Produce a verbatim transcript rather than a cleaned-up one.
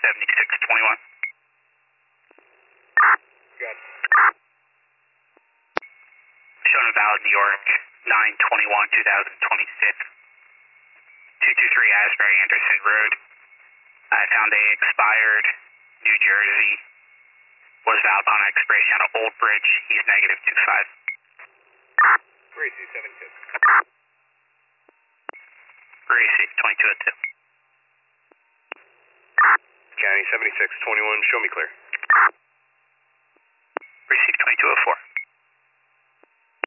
seventy-six twenty-one. Got it. Shona Valley, New York, nine twenty-one twenty twenty-six. two two three Asbury Anderson Road. I found a expired New Jersey. Was valid on expiration out of Old Bridge. He's negative two five. Gracie, seventy-six. Gracie, twenty-two oh two. County, seventy-six twenty-one, show me clear. Receive twenty-two oh four.